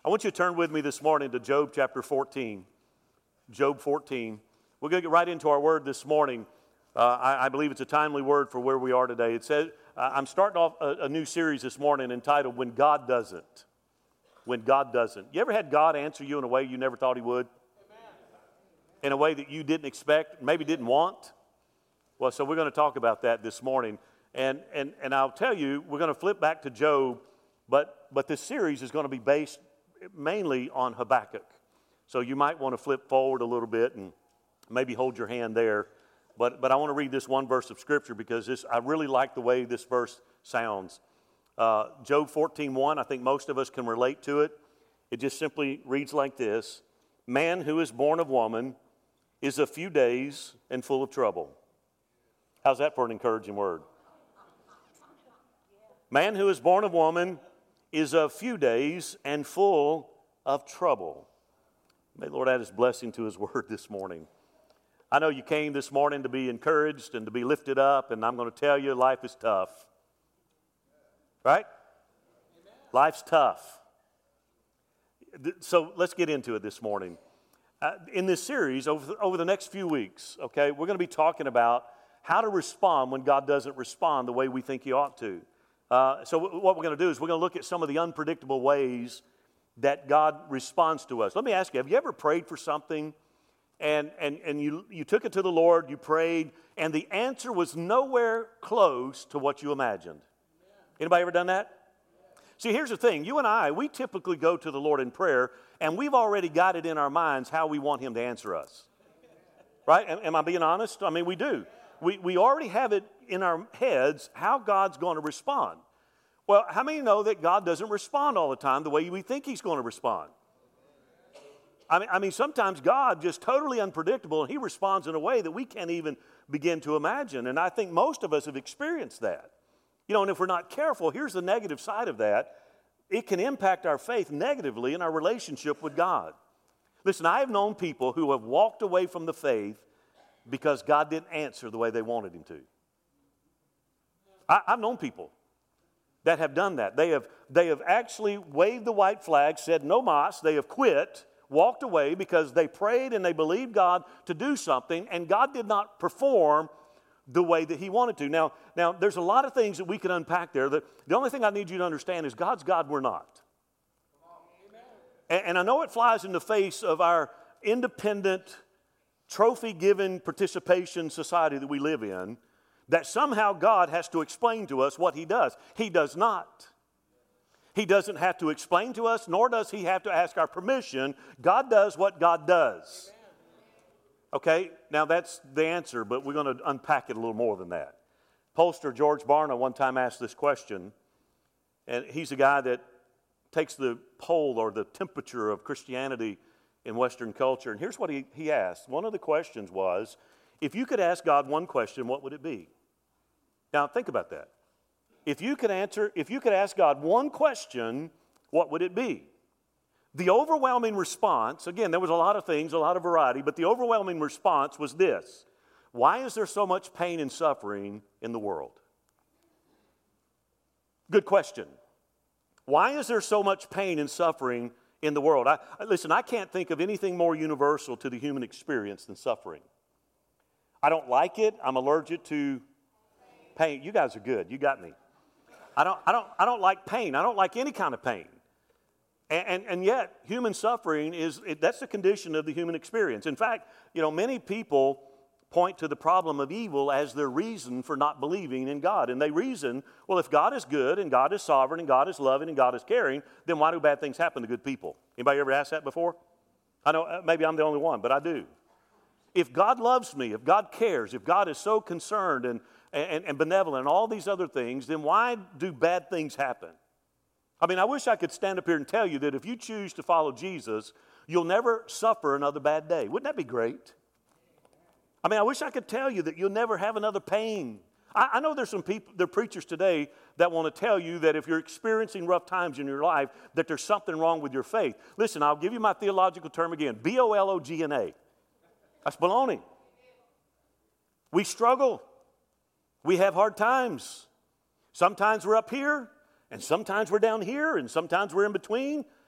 I want you to turn with me this morning to Job chapter 14. Job 14. We're going to get right into our word this morning. I believe it's a timely word for where we are today. It says, I'm starting off a new series this morning entitled, When God Doesn't. When God Doesn't. You ever had God answer you in a way you never thought He would? Amen. In a way that you didn't expect, maybe didn't want? Well, so we're going to talk about that this morning. And I'll tell you, we're going to flip back to Job, but this series is going to be based mainly on Habakkuk. So you might want to flip forward a little bit and maybe hold your hand there. But I want to read this one verse of Scripture because I really like the way this verse sounds. Job 14:1, I think most of us can relate to it. It just simply reads like this. Man who is born of woman is a few days and full of trouble. How's that for an encouraging word? Man who is born of woman is a few days and full of trouble. May the Lord add His blessing to His word this morning. I know you came this morning to be encouraged and to be lifted up, and I'm going to tell you life is tough. Right? Amen. Life's tough. So let's get into it this morning. In this series, over the next few weeks, okay, we're going to be talking about how to respond when God doesn't respond the way we think He ought to. So what we're going to do is we're going to look at some of the unpredictable ways that God responds to us. Let me ask you, have you ever prayed for something and you took it to the Lord, you prayed, and the answer was nowhere close to what you imagined? Anybody ever done that? See, here's the thing. You and I, we typically go to the Lord in prayer, and we've already got it in our minds how we want Him to answer us. Right? Am I being honest? I mean, we do. We already have it in our heads how God's going to respond. Well, how many know that God doesn't respond all the time the way we think He's going to respond? I mean, sometimes God just totally unpredictable, and He responds in a way that we can't even begin to imagine. And I think most of us have experienced that. You know, and if we're not careful, here's the negative side of that. It can impact our faith negatively in our relationship with God. Listen, I have known people who have walked away from the faith because God didn't answer the way they wanted Him to. I've known people that have done that. They have actually waved the white flag, said no mas, they have quit, walked away because they prayed and they believed God to do something, and God did not perform the way that He wanted to. Now there's a lot of things that we can unpack there. The only thing I need you to understand is God's God, we're not. And I know it flies in the face of our independent, trophy-given participation society that we live in, that somehow God has to explain to us what He does. He does not. He doesn't have to explain to us, nor does He have to ask our permission. God does what God does. Okay, now that's the answer, but we're going to unpack it a little more than that. Pollster George Barna one time asked this question, and he's a guy that takes the poll or the temperature of Christianity in Western culture. And here's what he asked. One of the questions was, if you could ask God one question, what would it be? Now think about that. If you could ask God one question, what would it be? The overwhelming response, again, there was a lot of things, a lot of variety, but the overwhelming response was this. Why is there so much pain and suffering in the world? Good question. Why is there so much pain and suffering in the world? Listen, I can't think of anything more universal to the human experience than suffering. I don't like it. I'm allergic to pain. You guys are good. You got me. I don't like pain. I don't like any kind of pain. And yet, human suffering that's the condition of the human experience. In fact, you know, many people point to the problem of evil as their reason for not believing in God. And they reason, well, if God is good and God is sovereign and God is loving and God is caring, then why do bad things happen to good people? Anybody ever asked that before? I know maybe I'm the only one, but I do. If God loves me, if God cares, if God is so concerned and benevolent and all these other things, then why do bad things happen? I mean, I wish I could stand up here and tell you that if you choose to follow Jesus, you'll never suffer another bad day. Wouldn't that be great? I mean, I wish I could tell you that you'll never have another pain. I know there's some people, there are preachers today that want to tell you that if you're experiencing rough times in your life, that there's something wrong with your faith. Listen, I'll give you my theological term again, B-O-L-O-G-N-A. That's baloney. We struggle. We have hard times. Sometimes we're up here, and sometimes we're down here, and sometimes we're in between.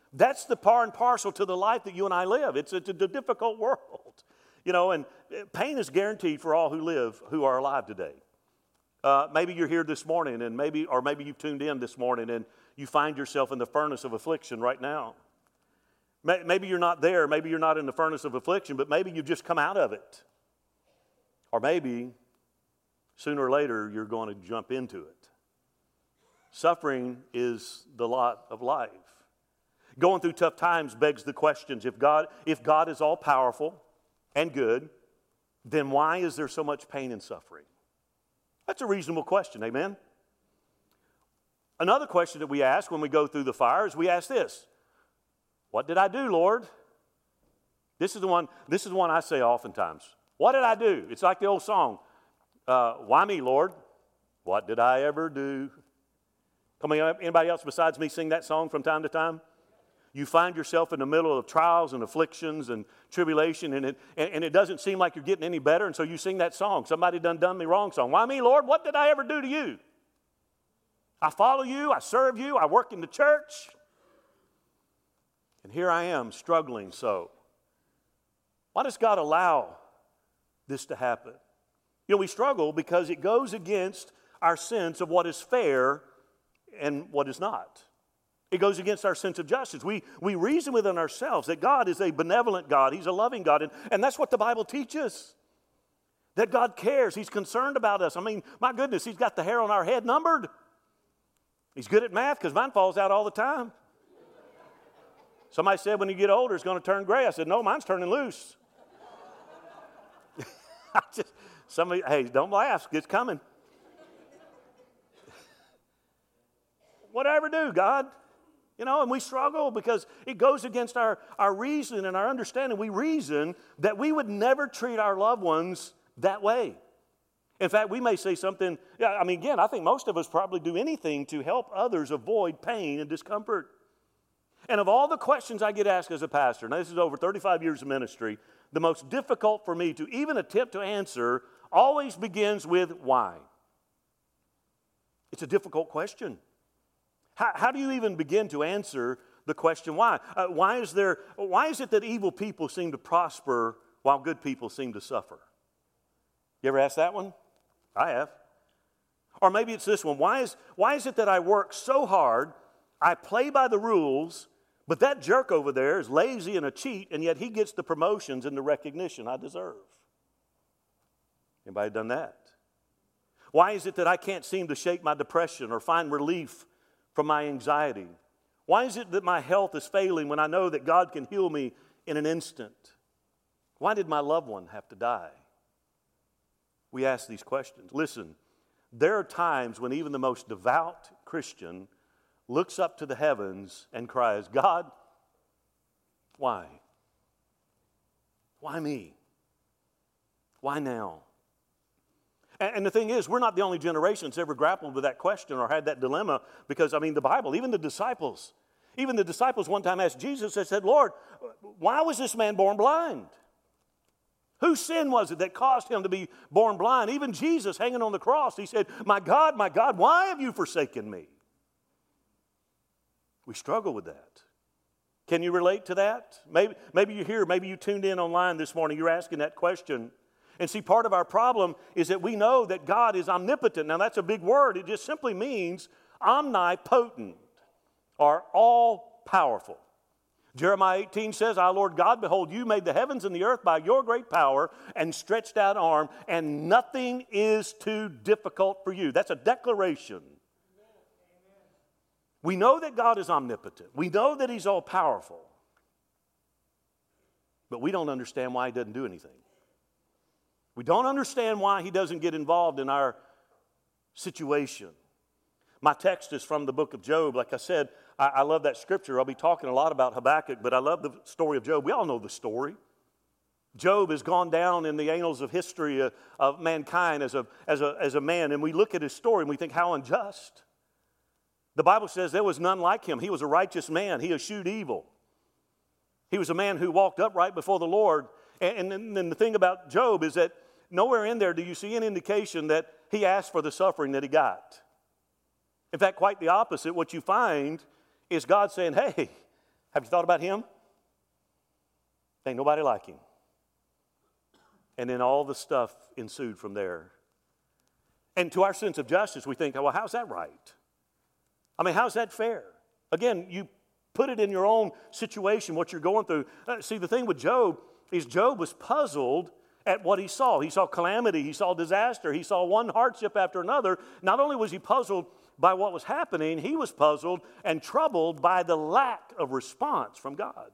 That's the par and parcel to the life that you and I live. It's a difficult world. And pain is guaranteed for all who are alive today. Maybe you're here this morning, and maybe you've tuned in this morning, and you find yourself in the furnace of affliction right now. Maybe you're not there. Maybe you're not in the furnace of affliction, but maybe you've just come out of it. Or maybe sooner or later you're going to jump into it. Suffering is the lot of life. Going through tough times begs the questions. If God is all powerful and good, then why is there so much pain and suffering? That's a reasonable question, amen? Another question that we ask when we go through the fire is we ask this: what did I do, Lord? This is the one I say oftentimes. What did I do? It's like the old song, why me, Lord? What did I ever do? Come on, anybody else besides me sing that song from time to time? You find yourself in the middle of trials and afflictions and tribulation, and it doesn't seem like you're getting any better, and so you sing that song, somebody done me wrong song. Why me, Lord? What did I ever do to you? I follow you, I serve you, I work in the church, and here I am struggling so. Why does God allow this to happen? We struggle because it goes against our sense of what is fair and what is not. It goes against our sense of justice. We reason within ourselves that God is a benevolent God. He's a loving God. And that's what the Bible teaches. That God cares. He's concerned about us. I mean, my goodness, He's got the hair on our head numbered. He's good at math because mine falls out all the time. Somebody said when you get older it's going to turn gray. I said, no, mine's turning loose. Hey, don't laugh. It's coming. What did I ever do, God? And we struggle because it goes against our reason and our understanding. We reason that we would never treat our loved ones that way. In fact, we may say something, again, I think most of us probably do anything to help others avoid pain and discomfort. And of all the questions I get asked as a pastor, now this is over 35 years of ministry, the most difficult for me to even attempt to answer always begins with why. It's a difficult question. How do you even begin to answer the question why? Why is it that evil people seem to prosper while good people seem to suffer? You ever asked that one? I have. Or maybe it's this one. Why is it that I work so hard, I play by the rules, but that jerk over there is lazy and a cheat, and yet he gets the promotions and the recognition I deserve? Anybody done that? Why is it that I can't seem to shake my depression or find relief from my anxiety? Why is it that my health is failing when I know that God can heal me in an instant? Why did my loved one have to die? We ask these questions. Listen, there are times when even the most devout Christian looks up to the heavens and cries, God, why? Why me? Why now? And the thing is, we're not the only generation that's ever grappled with that question or had that dilemma because, the Bible, even the disciples one time asked Jesus, they said, Lord, why was this man born blind? Whose sin was it that caused him to be born blind? Even Jesus hanging on the cross, he said, my God, why have you forsaken me? We struggle with that. Can you relate to that? Maybe you're here, maybe you tuned in online this morning, you're asking that question. And see, part of our problem is that we know that God is omnipotent. Now, that's a big word. It just simply means omnipotent or all-powerful. Jeremiah 18 says, our Lord God, behold, you made the heavens and the earth by your great power and stretched out arm, and nothing is too difficult for you. That's a declaration. We know that God is omnipotent. We know that He's all-powerful. But we don't understand why He doesn't do anything. We don't understand why He doesn't get involved in our situation. My text is from the book of Job. Like I said, I love that scripture. I'll be talking a lot about Habakkuk, but I love the story of Job. We all know the story. Job has gone down in the annals of history of mankind as a man, and we look at his story and we think, how unjust. The Bible says there was none like him. He was a righteous man. He eschewed evil. He was a man who walked upright before the Lord. And then the thing about Job is that nowhere in there do you see any indication that he asked for the suffering that he got. In fact, quite the opposite. What you find is God saying, hey, Have you thought about him? Ain't nobody like him. And then all the stuff ensued from there. And to our sense of justice, we think, well, how's that right? I mean, how's that fair? Again, you put it in your own situation, what you're going through. See, the thing with Job is Job was puzzled at what he saw. He saw calamity. He saw disaster. He saw one hardship after another. Not only was he puzzled by what was happening, he was puzzled and troubled by the lack of response from God.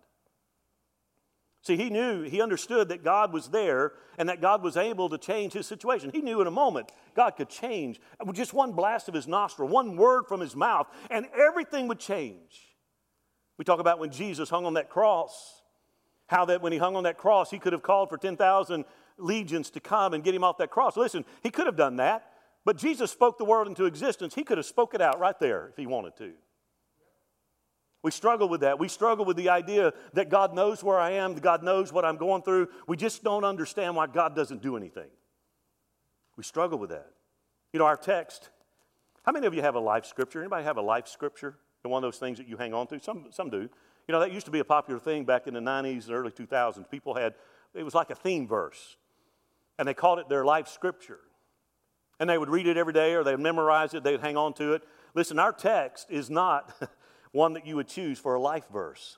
See, he understood that God was there and that God was able to change his situation. He knew in a moment God could change. With just one blast of his nostril, one word from his mouth, and everything would change. We talk about when Jesus hung on that cross, how that when he hung on that cross, he could have called for 10,000 legions to come and get him off that cross. Listen, he could have done that, but Jesus spoke the world into existence. He could have spoke it out right there if he wanted to. We struggle with that. We struggle with the idea that God knows where I am, that God knows what I'm going through. We just don't understand why God doesn't do anything. We struggle with that. You know, our text, how many of you have a life scripture? Anybody have a life scripture? And one of those things that you hang on to? Some do. You know, that used to be a popular thing back in the 90s and early 2000s. People had, it was like a theme verse. And they called it their life scripture. And they would read it every day or they'd memorize it, they'd hang on to it. Listen, our text is not one that you would choose for a life verse.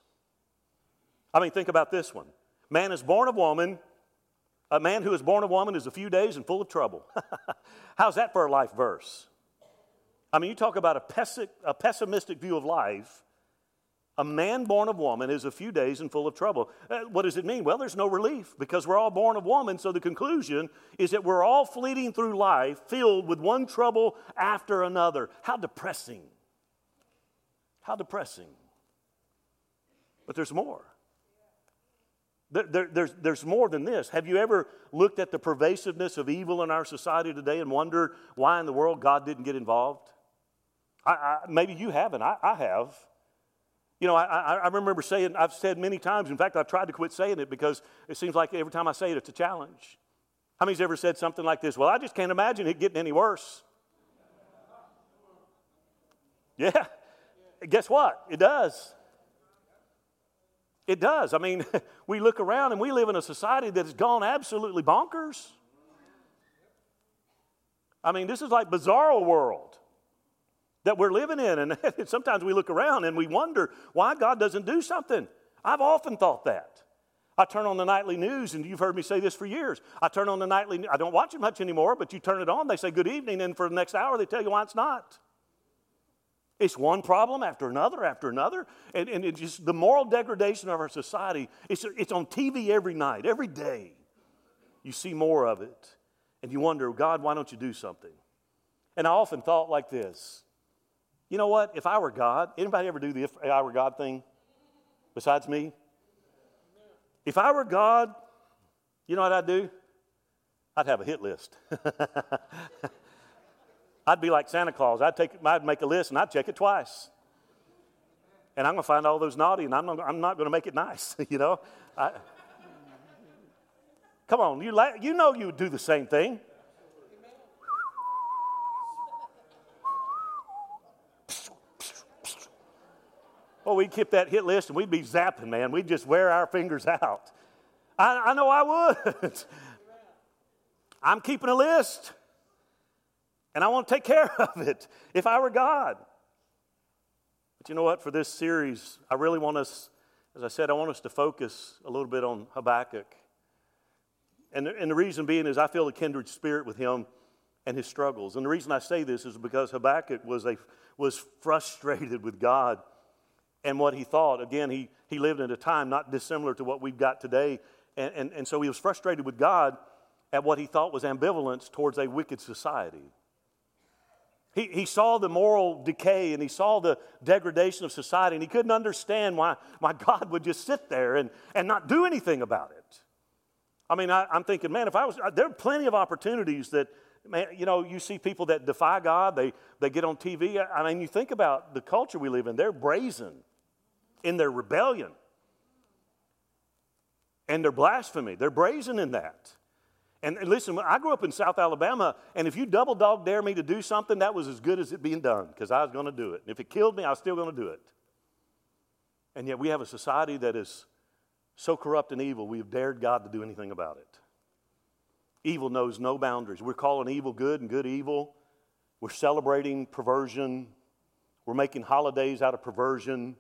I mean, think about this one. Man is born of woman. A man who is born of woman is a few days and full of trouble. How's that for a life verse? I mean, you talk about a pessimistic view of life. A man born of woman is a few days and full of trouble. What does it mean? Well, there's no relief because we're all born of woman. So the conclusion is that we're all fleeting through life filled with one trouble after another. How depressing. How depressing. But there's more. There's more than this. Have you ever looked at the pervasiveness of evil in our society today and wondered why in the world God didn't get involved? Maybe you haven't. I have. You know, I remember saying, I've said many times, in fact, I've tried to quit saying it because it seems like every time I say it, it's a challenge. How many's ever said something like this? Well, I just can't imagine it getting any worse. Yeah. Guess what? It does. It does. I mean, we look around and we live in a society that has gone absolutely bonkers. I mean, this is like bizarro world that we're living in. And sometimes we look around and we wonder why God doesn't do something. I've often thought that. I turn on the nightly news, and you've heard me say this for years. I turn on the nightly news. I don't watch it much anymore, but you turn it on, they say good evening, and for the next hour they tell you why it's not. It's one problem after another, and it's just the moral degradation of our society. It's on TV every night, every day. You see more of it, and you wonder, God, why don't you do something? And I often thought like this. You know what? If I were God, anybody ever do the if I were God thing besides me? If I were God, you know what I'd do? I'd have a hit list. I'd be like Santa Claus. I'd make a list and I'd check it twice. And I'm going to find all those naughty, and I'm not going to make it nice, you know. Come on, you know you would do the same thing. Oh, we'd keep that hit list and we'd be zapping, man. We'd just wear our fingers out. I know I would. I'm keeping a list. And I want to take care of it if I were God. But you know what? For this series, I really want us, as I said, I want us to focus a little bit on Habakkuk. And the reason being is I feel a kindred spirit with him and his struggles. And the reason I say this is because Habakkuk was frustrated with God and what he thought. Again, he lived in a time not dissimilar to what we've got today. And so he was frustrated with God at what he thought was ambivalence towards a wicked society. He saw the moral decay and he saw the degradation of society, and he couldn't understand why God would just sit there and not do anything about it. I mean, I'm thinking, man, there are plenty of opportunities that, man, you know, you see people that defy God, they get on TV. I mean, you think about the culture we live in, they're brazen in their rebellion and their blasphemy. They're brazen in that. And listen, I grew up in South Alabama, and if you double dog dare me to do something, that was as good as it being done, because I was going to do it. And if it killed me, I was still going to do it. And yet we have a society that is so corrupt and evil, we have dared God to do anything about it. Evil knows no boundaries. We're calling evil good and good evil. We're celebrating perversion. We're making holidays out of perversion.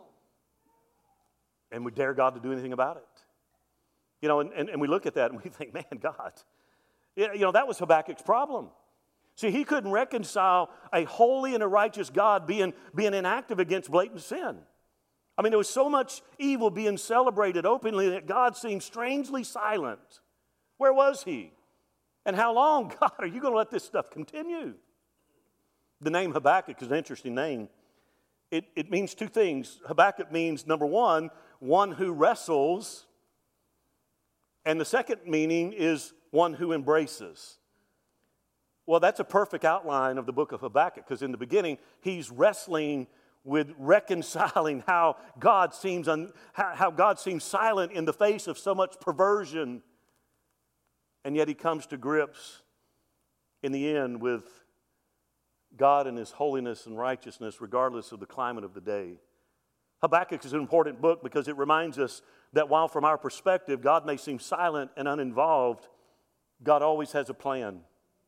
And we dare God to do anything about it. You know, and we look at that and we think, man, God. You know, that was Habakkuk's problem. See, he couldn't reconcile a holy and a righteous God being inactive against blatant sin. I mean, there was so much evil being celebrated openly that God seemed strangely silent. Where was he? And how long, God, are you going to let this stuff continue? The name Habakkuk is an interesting name. It means two things. Habakkuk means, number one who wrestles. And the second meaning is one who embraces. Well, that's a perfect outline of the book of Habakkuk, because in the beginning, he's wrestling with reconciling how God seems silent in the face of so much perversion. And yet he comes to grips in the end with God and his holiness and righteousness regardless of the climate of the day. Habakkuk is an important book because it reminds us that while from our perspective God may seem silent and uninvolved, God always has a plan.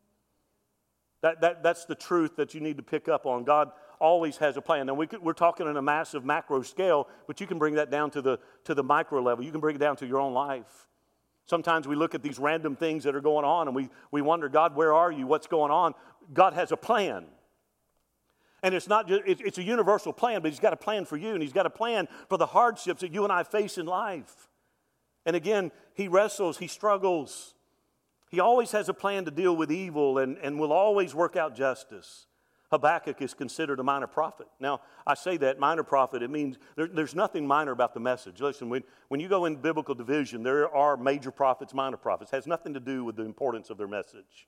That's the truth that you need to pick up on. God always has a plan. Now we're talking on a massive macro scale, but you can bring that down to the micro level. You can bring it down to your own life. Sometimes we look at these random things that are going on and we wonder, God, where are you? What's going on? God has a plan. And it's not just, it's a universal plan, but he's got a plan for you, and he's got a plan for the hardships that you and I face in life. And again, he wrestles, he struggles. He always has a plan to deal with evil and will always work out justice. Habakkuk is considered a minor prophet. Now, I say that, minor prophet, it means there's nothing minor about the message. Listen, when you go in biblical division, there are major prophets, minor prophets. It has nothing to do with the importance of their message.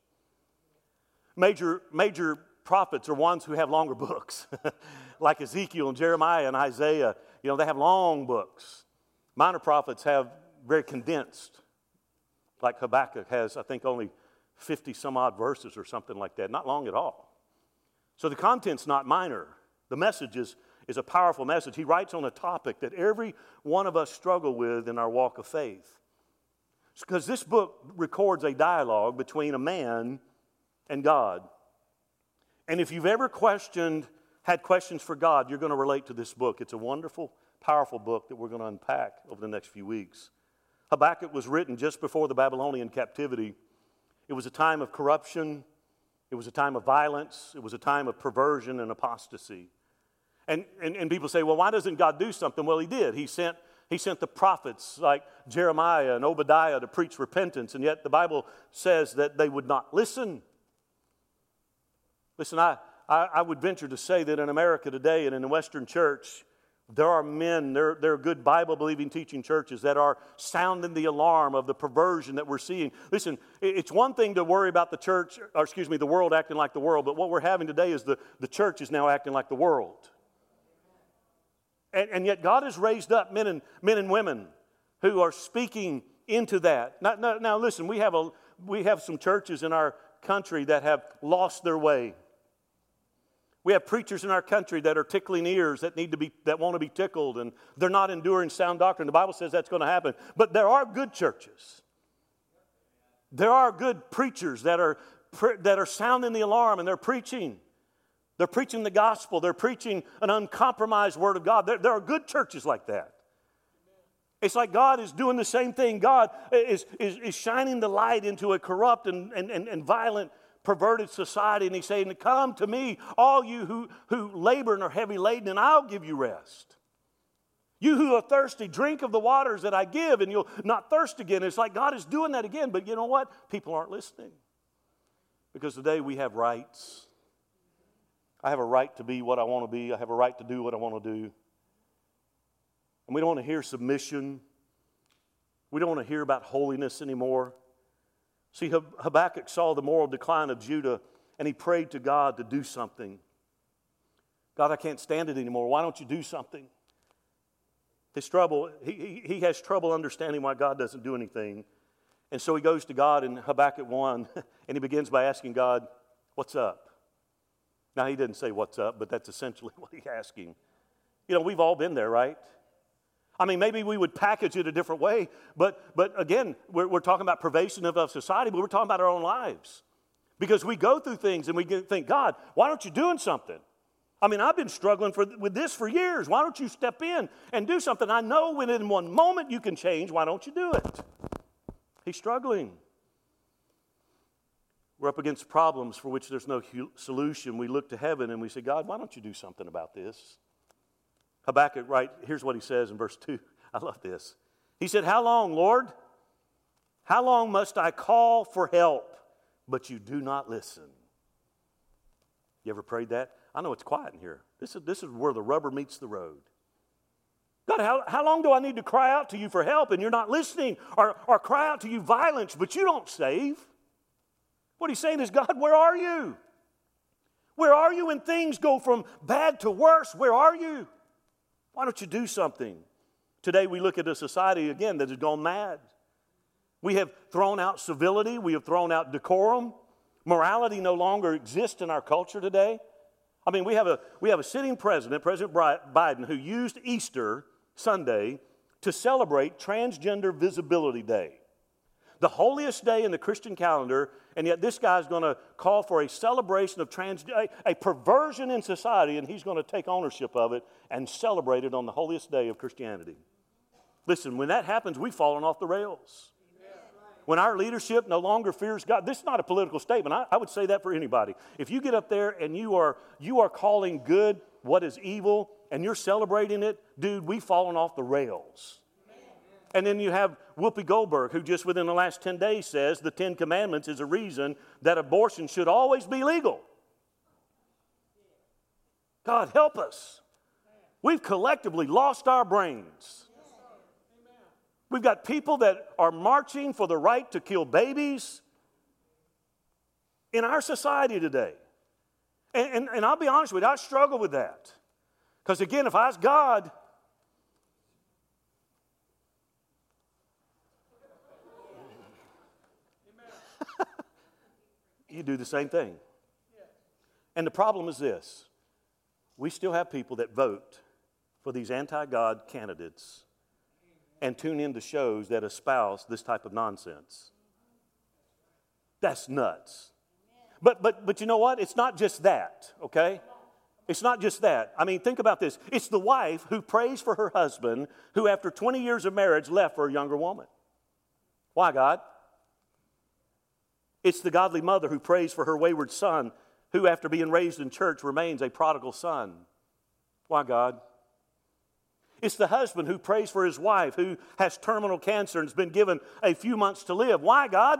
Major prophets are ones who have longer books, like Ezekiel and Jeremiah and Isaiah. You know, they have long books. Minor prophets have very condensed, like Habakkuk has, I think, only 50 some odd verses or something like that. Not long at all. So the content's not minor. The message is a powerful message. He writes on a topic that every one of us struggle with in our walk of faith. Because this book records a dialogue between a man and God. And if you've ever had questions for God, you're going to relate to this book. It's a wonderful, powerful book that we're going to unpack over the next few weeks. Habakkuk was written just before the Babylonian captivity. It was a time of corruption. It was a time of violence. It was a time of perversion and apostasy. And people say, well, why doesn't God do something? Well, he did. He sent the prophets like Jeremiah and Obadiah to preach repentance, and yet the Bible says that they would not listen. Listen, I would venture to say that in America today and in the Western church, there are men, there are good Bible-believing teaching churches that are sounding the alarm of the perversion that we're seeing. Listen, it's one thing to worry about the world acting like the world, but what we're having today is the church is now acting like the world. And yet God has raised up men and women who are speaking into that. Now listen, we have some churches in our country that have lost their way. We have preachers in our country that are tickling ears that want to be tickled, and they're not enduring sound doctrine. The Bible says that's going to happen. But there are good churches. There are good preachers that are sounding the alarm, and they're preaching. They're preaching the gospel. They're preaching an uncompromised word of God. There are good churches like that. It's like God is doing the same thing. God is shining the light into a corrupt and violent, perverted society, and he's saying, come to me, all you who labor and are heavy laden, and I'll give you rest. You who are thirsty, drink of the waters that I give, and you'll not thirst again. It's like God is doing that again, but you know what? People aren't listening. Because today we have rights. I have a right to be what I want to be. I have a right to do what I want to do. And we don't want to hear submission. We don't want to hear about holiness anymore. See, Habakkuk saw the moral decline of Judah, and he prayed to God to do something. God, I can't stand it anymore. Why don't you do something? His trouble, he has trouble understanding why God doesn't do anything. And so he goes to God in Habakkuk 1, and he begins by asking God, what's up? Now, he didn't say what's up, but that's essentially what he's asking. You know, we've all been there, right? I mean, maybe we would package it a different way, but again, we're talking about pervasive of society, but we're talking about our own lives. Because we go through things and we think, God, why aren't you doing something? I mean, I've been struggling with this for years. Why don't you step in and do something? I know when in one moment you can change. Why don't you do it? He's struggling. We're up against problems for which there's no solution. We look to heaven and we say, God, why don't you do something about this? Habakkuk, right, here's what he says in verse 2. I love this. He said, how long, Lord? How long must I call for help, but you do not listen? You ever prayed that? I know it's quiet in here. This is where the rubber meets the road. God, how long do I need to cry out to you for help and you're not listening? Or cry out to you violence, but you don't save? What he's saying is, God, where are you? Where are you when things go from bad to worse? Where are you? Why don't you do something? Today we look at a society, again, that has gone mad. We have thrown out civility. We have thrown out decorum. Morality no longer exists in our culture today. I mean, we have a sitting president, President Biden, who used Easter Sunday to celebrate Transgender Visibility Day. The holiest day in the Christian calendar, and yet this guy's going to call for a celebration of a perversion in society, and he's going to take ownership of it and celebrate it on the holiest day of Christianity. Listen, when that happens, we've fallen off the rails. When our leadership no longer fears God, this is not a political statement. I would say that for anybody. If you get up there and you are calling good what is evil and you're celebrating it, dude, we've fallen off the rails. And then you have Whoopi Goldberg, who just within the last 10 days says the 10 Commandments is a reason that abortion should always be legal. God, help us. We've collectively lost our brains. We've got people that are marching for the right to kill babies in our society today. And I'll be honest with you, I struggle with that. Because again, if I was God, you do the same thing. And the problem is this. We still have people that vote for these anti-God candidates and tune into shows that espouse this type of nonsense. That's nuts. But you know what? It's not just that, okay? It's not just that. I mean, think about this. It's the wife who prays for her husband who after 20 years of marriage left for a younger woman. Why, God? It's the godly mother who prays for her wayward son who after being raised in church remains a prodigal son. Why, God? It's the husband who prays for his wife who has terminal cancer and has been given a few months to live. Why, God?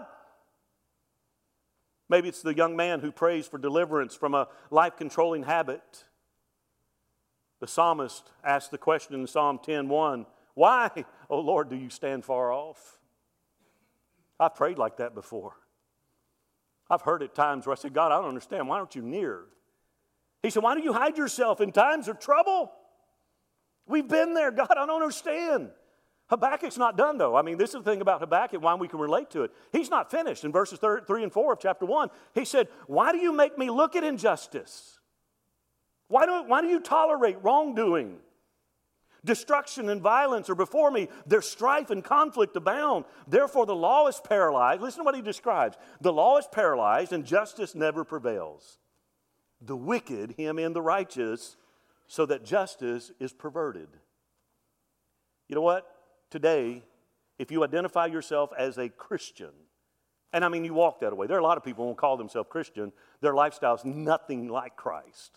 Maybe it's the young man who prays for deliverance from a life-controlling habit. The psalmist asked the question in Psalm 10:1, why, O Lord, do you stand far off? I've prayed like that before. I've heard at times where I said, God, I don't understand. Why aren't you near? He said, why do you hide yourself in times of trouble? We've been there. God, I don't understand. Habakkuk's not done, though. I mean, this is the thing about Habakkuk, why we can relate to it. He's not finished. In verses 3 and 4 of chapter 1, he said, why do you make me look at injustice? Why do you tolerate wrongdoing? Destruction and violence are before me. There's strife and conflict abound. Therefore, the law is paralyzed. Listen to what he describes. The law is paralyzed and justice never prevails. The wicked hem in the righteous so that justice is perverted. You know what? Today, if you identify yourself as a Christian, and I mean you walk that way. There are a lot of people who won't call themselves Christian. Their lifestyle is nothing like Christ.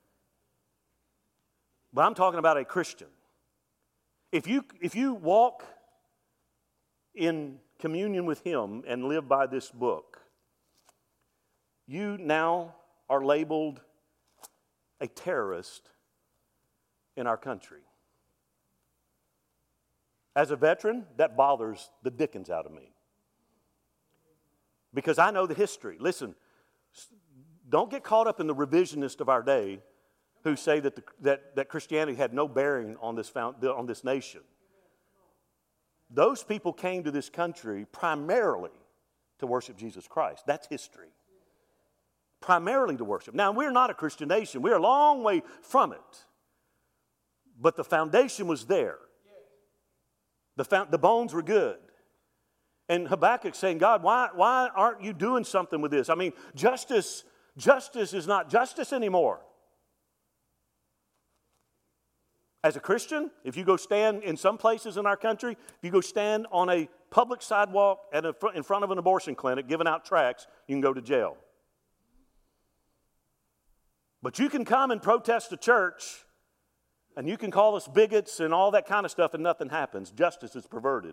But I'm talking about a Christian. If you walk in communion with Him and live by this book, you now are labeled a terrorist in our country. As a veteran, that bothers the dickens out of me. Because I know the history. Listen, don't get caught up in the revisionist of our day who say that Christianity had no bearing on this nation. Those people came to this country primarily to worship Jesus Christ. That's history. Primarily to worship. Now, we're not a Christian nation. We're a long way from it. But the foundation was there. The bones were good. And Habakkuk's saying, God, why aren't you doing something with this? I mean, justice is not justice anymore. As a Christian, if you go stand in some places in our country, if you go stand on a public sidewalk in front of an abortion clinic giving out tracts, you can go to jail. But you can come and protest a church, and you can call us bigots and all that kind of stuff, and nothing happens. Justice is perverted.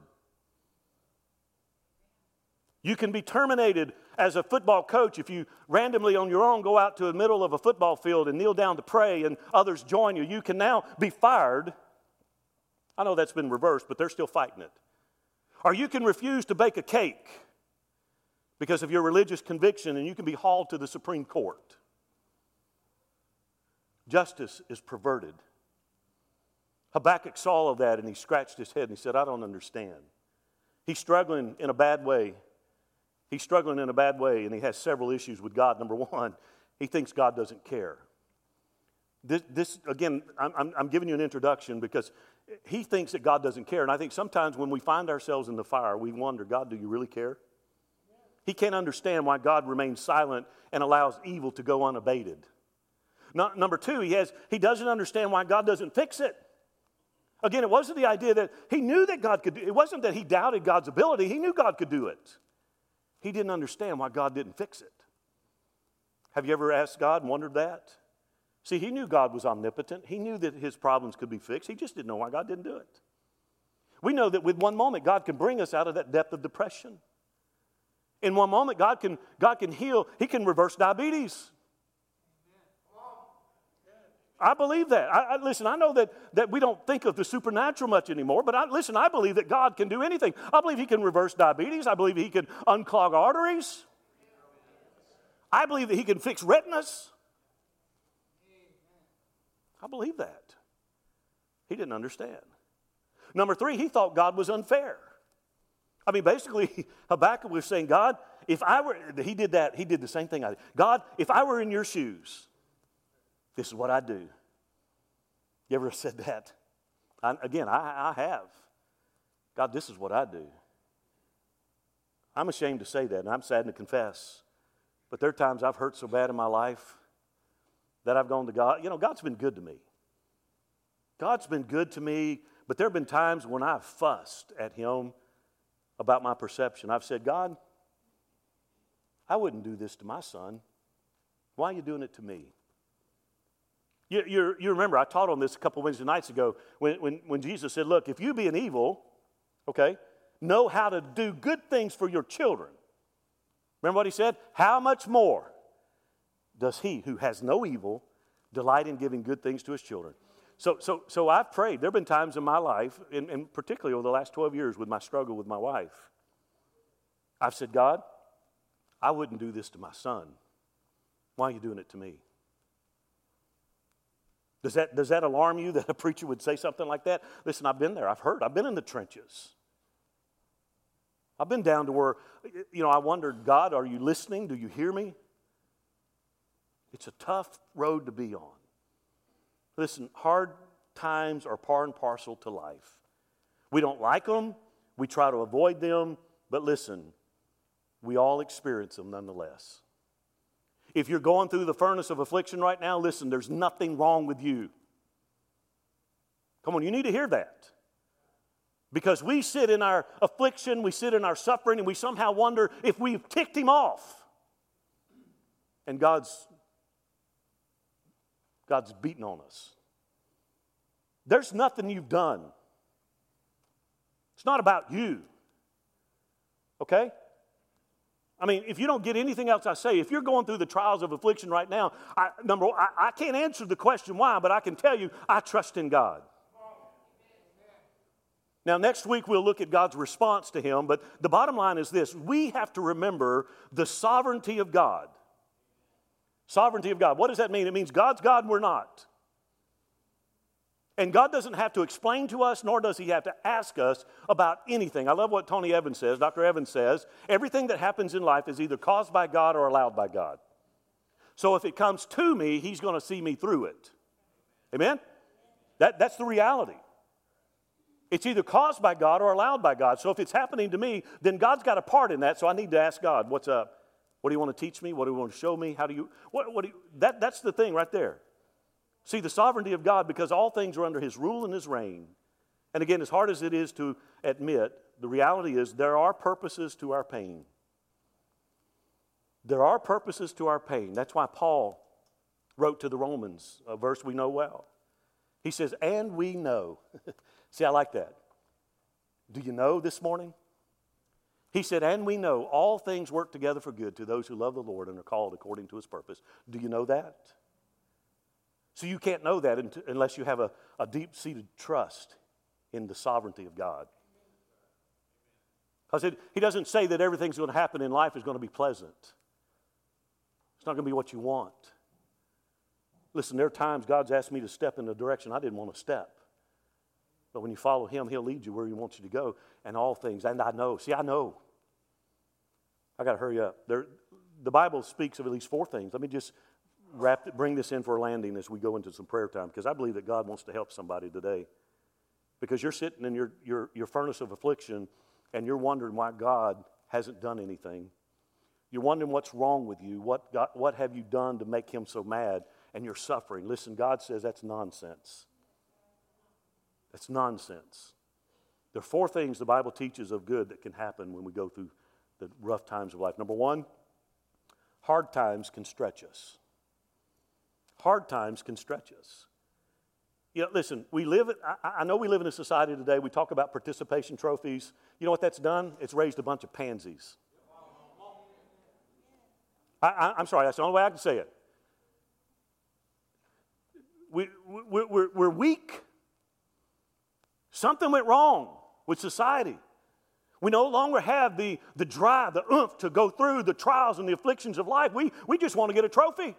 You can be terminated as a football coach if you randomly on your own go out to the middle of a football field and kneel down to pray and others join you. You can now be fired. I know that's been reversed, but they're still fighting it. Or you can refuse to bake a cake because of your religious conviction, and you can be hauled to the Supreme Court. Justice is perverted. Habakkuk saw all of that, and he scratched his head and he said, I don't understand. He's struggling in a bad way. He's struggling in a bad way, and he has several issues with God. Number one, he thinks God doesn't care. This again, I'm giving you an introduction because he thinks that God doesn't care. And I think sometimes when we find ourselves in the fire, we wonder, God, do you really care? He can't understand why God remains silent and allows evil to go unabated. Number two, he doesn't understand why God doesn't fix it. Again, it wasn't the idea that he knew that God could do it. It wasn't that he doubted God's ability. He knew God could do it. He didn't understand why God didn't fix it. Have you ever asked God and wondered that? See, he knew God was omnipotent. He knew that his problems could be fixed. He just didn't know why God didn't do it. We know that with one moment, God can bring us out of that depth of depression. In one moment, God can heal. He can reverse diabetes. I believe that. Listen, I know that we don't think of the supernatural much anymore, but I believe that God can do anything. I believe he can reverse diabetes. I believe he can unclog arteries. I believe that he can fix retinas. I believe that. He didn't understand. Number three, he thought God was unfair. I mean, basically, Habakkuk was saying, God, he did the same thing I did. God, if I were in your shoes, this is what I do. You ever said that? I have. God, this is what I do. I'm ashamed to say that, and I'm saddened to confess. But there are times I've hurt so bad in my life that I've gone to God. You know, God's been good to me. God's been good to me, but there have been times when I've fussed at him about my perception. I've said, God, I wouldn't do this to my son. Why are you doing it to me? You remember, I taught on this a couple Wednesday nights ago when Jesus said, look, if you be an evil, okay, know how to do good things for your children. Remember what he said? How much more does he who has no evil delight in giving good things to his children? So I've prayed. There have been times in my life, and particularly over the last 12 years with my struggle with my wife, I've said, God, I wouldn't do this to my son. Why are you doing it to me? Does that alarm you that a preacher would say something like that? Listen, I've been there. I've heard. I've been in the trenches. I've been down to where, I wondered, God, are you listening? Do you hear me? It's a tough road to be on. Listen, hard times are par and parcel to life. We don't like them. We try to avoid them. But listen, we all experience them nonetheless. If you're going through the furnace of affliction right now, listen, there's nothing wrong with you. Come on, you need to hear that. Because we sit in our affliction, we sit in our suffering, and we somehow wonder if we've ticked him off. And God's beating on us. There's nothing you've done. It's not about you. Okay? I mean, if you don't get anything else I say, if you're going through the trials of affliction right now, I can't answer the question why, but I can tell you I trust in God. Now, next week we'll look at God's response to him, but the bottom line is this. We have to remember the sovereignty of God. Sovereignty of God. What does that mean? It means God's God, we're not. And God doesn't have to explain to us, nor does he have to ask us about anything. I love what Tony Evans says, Dr. Evans says, everything that happens in life is either caused by God or allowed by God. So if it comes to me, he's going to see me through it. Amen? That's the reality. It's either caused by God or allowed by God. So if it's happening to me, then God's got a part in that. So I need to ask God, what's up? What do you want to teach me? What do you want to show me? How do you, that's the thing right there. See, the sovereignty of God, because all things are under His rule and His reign. And again, as hard as it is to admit, the reality is there are purposes to our pain. There are purposes to our pain. That's why Paul wrote to the Romans, a verse we know well. He says, and we know. See, I like that. Do you know this morning? He said, and we know all things work together for good to those who love the Lord and are called according to His purpose. Do you know that? So you can't know that unless you have a deep-seated trust in the sovereignty of God. Because He doesn't say that everything's going to happen in life is going to be pleasant. It's not going to be what you want. Listen, there are times God's asked me to step in a direction I didn't want to step. But when you follow Him, He'll lead you where He wants you to go. And all things, and I know. See, I know. I got to hurry up. The Bible speaks of at least 4 things. Let me just bring this in for a landing as we go into some prayer time, because I believe that God wants to help somebody today. Because you're sitting in your furnace of affliction and you're wondering why God hasn't done anything. You're wondering what's wrong with you. What have you done to make Him so mad? And you're suffering. Listen, God says that's nonsense. That's nonsense. There are 4 things the Bible teaches of good that can happen when we go through the rough times of life. Number 1, hard times can stretch us. Hard times can stretch us. You know, listen, I know we live in a society today, we talk about participation trophies. You know what that's done? It's raised a bunch of pansies. I'm sorry, that's the only way I can say it. We're weak. Something went wrong with society. We no longer have the drive, the oomph to go through the trials and the afflictions of life. We just want to get a trophy.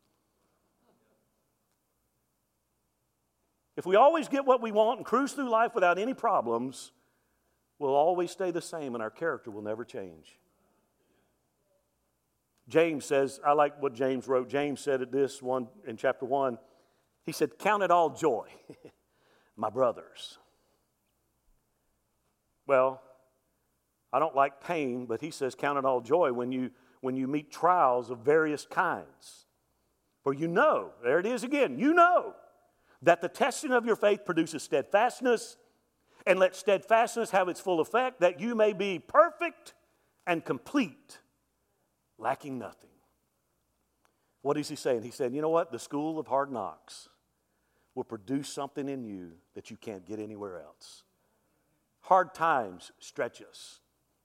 If we always get what we want and cruise through life without any problems, we'll always stay the same and our character will never change. James says, I like what James wrote. James said it in chapter 1. He said, count it all joy, my brothers. Well, I don't like pain, but he says count it all joy when you meet trials of various kinds. For you know, there it is again, you know that the testing of your faith produces steadfastness, and let steadfastness have its full effect, that you may be perfect and complete, lacking nothing. What is he saying? He's saying, you know what? The school of hard knocks will produce something in you that you can't get anywhere else. Hard times stretch us.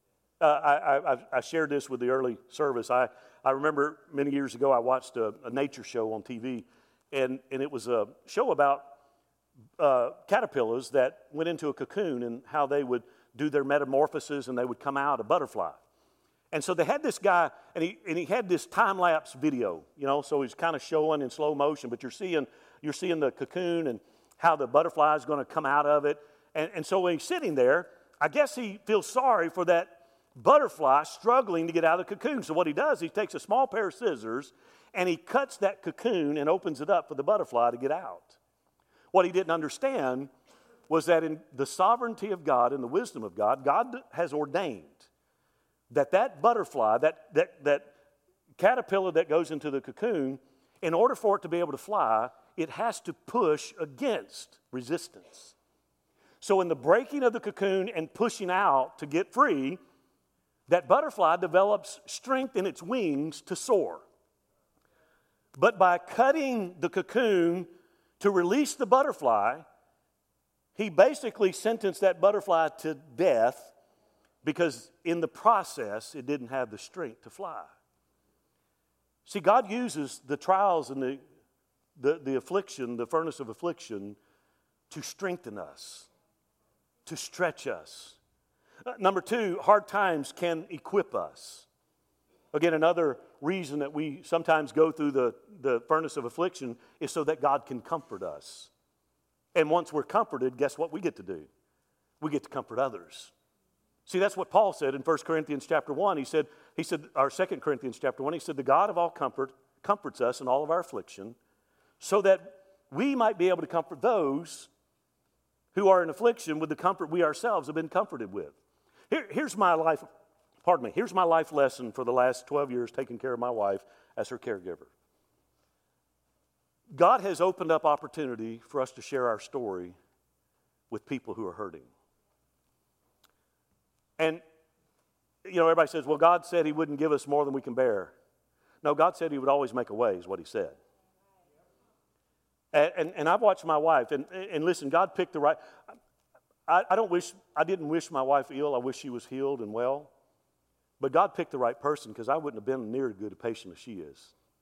I shared this with the early service. I remember many years ago I watched a nature show on TV, and it was a show about caterpillars that went into a cocoon and how they would do their metamorphosis and they would come out a butterfly. And so they had this guy, and he had this time-lapse video, so he's kind of showing in slow motion, but you're seeing the cocoon and how the butterfly is going to come out of it. And so when he's sitting there, I guess he feels sorry for that butterfly struggling to get out of the cocoon. So what he does, he takes a small pair of scissors and he cuts that cocoon and opens it up for the butterfly to get out. What he didn't understand was that in the sovereignty of God and the wisdom of God, God has ordained that butterfly, that caterpillar that goes into the cocoon, in order for it to be able to fly, it has to push against resistance. So in the breaking of the cocoon and pushing out to get free, that butterfly develops strength in its wings to soar. But by cutting the cocoon to release the butterfly, he basically sentenced that butterfly to death because in the process, it didn't have the strength to fly. See, God uses the trials and the affliction, the furnace of affliction, to strengthen us, to stretch us. Number 2, hard times can equip us. Again, another reason that we sometimes go through the furnace of affliction is so that God can comfort us. And once we're comforted, guess what we get to do? We get to comfort others. See, that's what Paul said in 1 Corinthians chapter 1. He said, or 2 Corinthians chapter 1, he said, the God of all comfort comforts us in all of our affliction so that we might be able to comfort those who are in affliction with the comfort we ourselves have been comforted with. Here's my life lesson for the last 12 years taking care of my wife as her caregiver. God has opened up opportunity for us to share our story with people who are hurting. And, everybody says, well, God said He wouldn't give us more than we can bear. No, God said He would always make a way, is what He said. And I've watched my wife, and listen, God picked the right. I didn't wish my wife ill. I wish she was healed and well. But God picked the right person because I wouldn't have been near as good a patient as she is.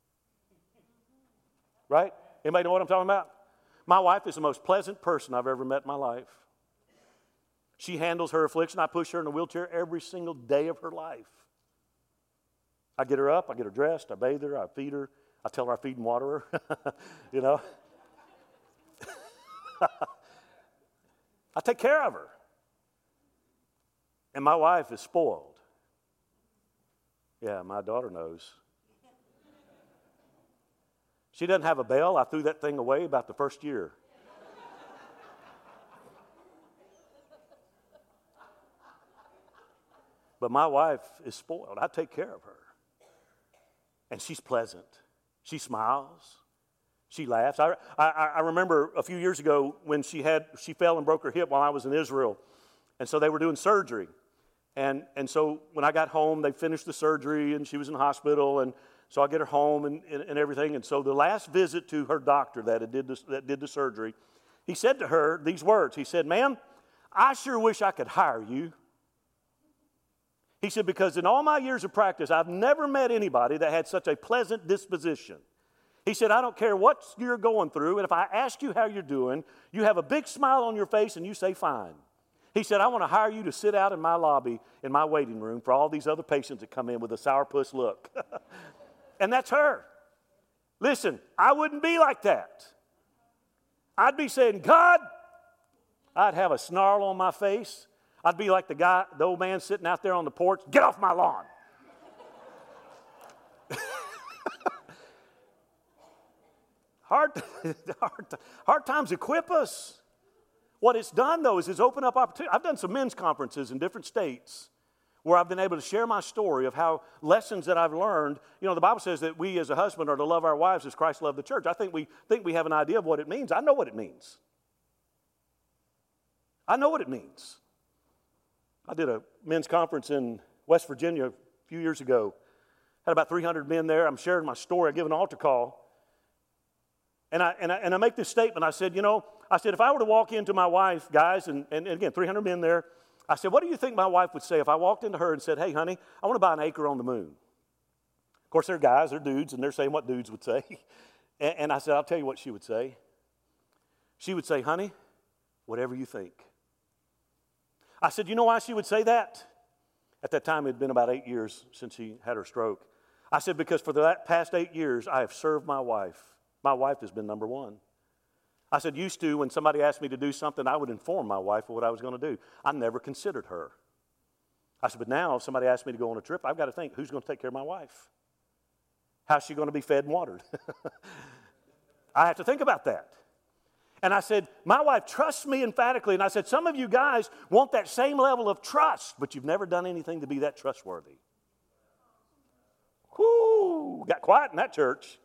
Right? Anybody know what I'm talking about? My wife is the most pleasant person I've ever met in my life. She handles her affliction. I push her in a wheelchair every single day of her life. I get her up, I get her dressed, I bathe her, I feed her, I tell her I feed and water her, I take care of her. And my wife is spoiled. Yeah, my daughter knows. She doesn't have a bell. I threw that thing away about the first year. But my wife is spoiled. I take care of her. And she's pleasant. She smiles. She laughs. I remember a few years ago when she fell and broke her hip while I was in Israel. And so they were doing surgery. And so when I got home, they finished the surgery and she was in the hospital. And so I get her home and everything. And so the last visit to her doctor that did the surgery, he said to her these words. He said, "Ma'am, I sure wish I could hire you." He said, because in all my years of practice, I've never met anybody that had such a pleasant disposition. He said, I don't care what you're going through, and if I ask you how you're doing, you have a big smile on your face and you say, fine. He said, I want to hire you to sit out in my lobby, in my waiting room, for all these other patients that come in with a sourpuss look. And that's her. Listen, I wouldn't be like that. I'd be saying, God, I'd have a snarl on my face. I'd be like the old man sitting out there on the porch, get off my lawn. Hard times equip us. What it's done, though, is it's opened up opportunity. I've done some men's conferences in different states where I've been able to share my story of how lessons that I've learned. The Bible says that we as a husband are to love our wives as Christ loved the church. I think we have an idea of what it means. I know what it means. I know what it means. I did a men's conference in West Virginia a few years ago. Had about 300 men there. I'm sharing my story. I give an altar call. And I make this statement. I said, if I were to walk into my wife, guys, and again, 300 men there, I said, what do you think my wife would say if I walked into her and said, hey, honey, I want to buy an acre on the moon? Of course, they're guys, they're dudes, and they're saying what dudes would say. And I said, I'll tell you what she would say. She would say, honey, whatever you think. I said, you know why she would say that? At that time, it had been about 8 years since she had her stroke. I said, because for the past 8 years, I have served my wife. My wife has been number one. I said, used to, when somebody asked me to do something, I would inform my wife of what I was going to do. I never considered her. I said, but now if somebody asked me to go on a trip, I've got to think, who's going to take care of my wife? How's she going to be fed and watered? I have to think about that. And I said, my wife trusts me emphatically. And I said, some of you guys want that same level of trust, but you've never done anything to be that trustworthy. Whoo, got quiet in that church.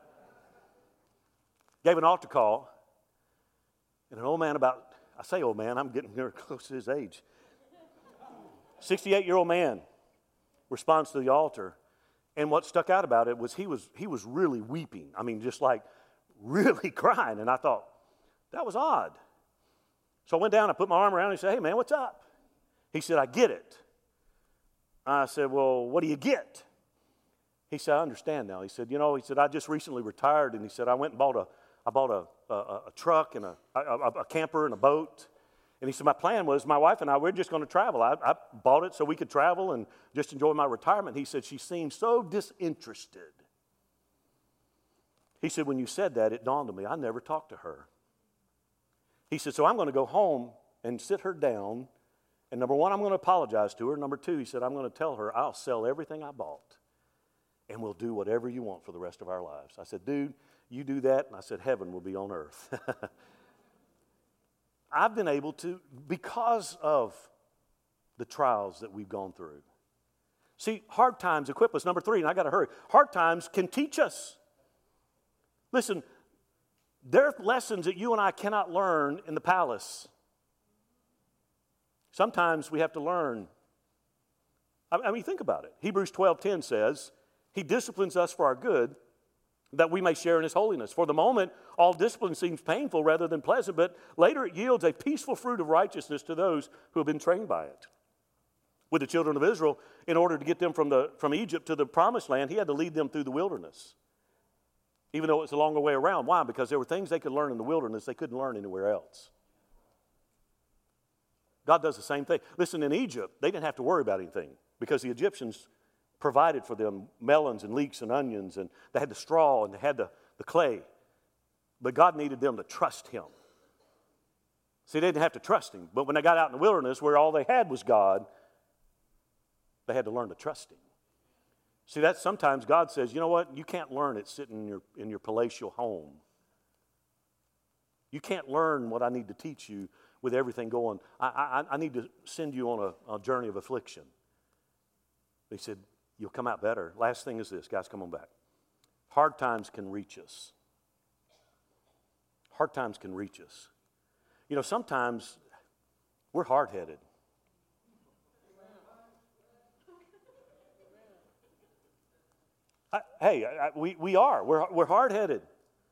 Gave an altar call. And an old man I say old man, I'm getting near close to his age. 68-year-old man responds to the altar. And what stuck out about it was he was really weeping. I mean, just like really crying. And I thought, that was odd. So I went down, I put my arm around him and said, hey, man, what's up? He said, I get it. I said, well, what do you get? He said, I understand now. He said, I just recently retired, and he said, I went and bought a truck and a camper and a boat. And he said, my plan was my wife and I, we're just going to travel. I bought it so we could travel and just enjoy my retirement. He said, she seemed so disinterested. He said, when you said that, it dawned on me, I never talked to her. He said, so I'm going to go home and sit her down. And number one, I'm going to apologize to her. Number two, he said, I'm going to tell her I'll sell everything I bought. And we'll do whatever you want for the rest of our lives. I said, dude, you do that. And I said, heaven will be on earth. I've been able to, because of the trials that we've gone through. See, hard times equip us. Number 3, and I got to hurry. Hard times can teach us. Listen, there are lessons that you and I cannot learn in the palace. Sometimes we have to learn. I mean, think about it. Hebrews 12:10 says, He disciplines us for our good, that we may share in His holiness. For the moment, all discipline seems painful rather than pleasant, but later it yields a peaceful fruit of righteousness to those who have been trained by it. With the children of Israel, in order to get them from Egypt to the promised land, He had to lead them through the wilderness, even though it's a longer way around. Why? Because there were things they could learn in the wilderness they couldn't learn anywhere else. God does the same thing. Listen, in Egypt, they didn't have to worry about anything because the Egyptians provided for them melons and leeks and onions, and they had the straw and they had the clay. But God needed them to trust Him. See, they didn't have to trust Him. But when they got out in the wilderness where all they had was God, they had to learn to trust Him. See, that's sometimes God says, you know what? You can't learn it sitting in your palatial home. You can't learn what I need to teach you with everything going. I need to send you on a journey of affliction. He said, you'll come out better. Last thing is this. Guys, come on back. Hard times can reach us. Hard times can reach us. You know, sometimes we're hard-headed. We are. We're hard-headed.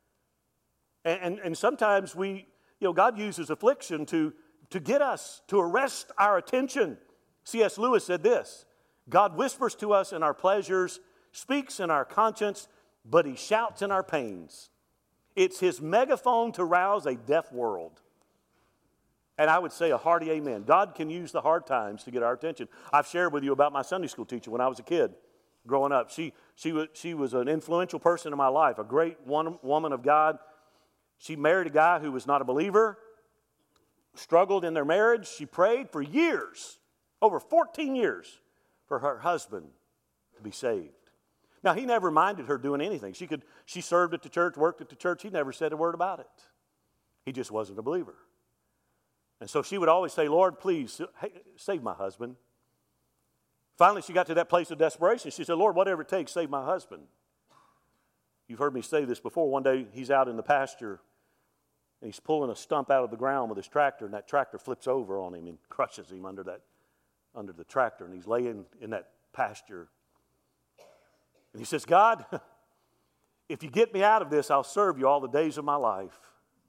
And sometimes God uses affliction to get us, to arrest our attention. C.S. Lewis said this, God whispers to us in our pleasures, speaks in our conscience, but He shouts in our pains. It's His megaphone to rouse a deaf world. And I would say a hearty amen. God can use the hard times to get our attention. I've shared with you about my Sunday school teacher when I was a kid growing up. She was an influential person in my life, a great woman of God. She married a guy who was not a believer, struggled in their marriage. She prayed for years, over 14 years, for her husband to be saved. Now, he never minded her doing anything. She served at the church, worked at the church. He never said a word about it. He just wasn't a believer. And so she would always say, Lord, please, save my husband. Finally, she got to that place of desperation. She said, Lord, whatever it takes, save my husband. You've heard me say this before. One day, he's out in the pasture, and he's pulling a stump out of the ground with his tractor, and that tractor flips over on him and crushes him under the tractor, and he's laying in that pasture. And he says, God, if you get me out of this, I'll serve you all the days of my life.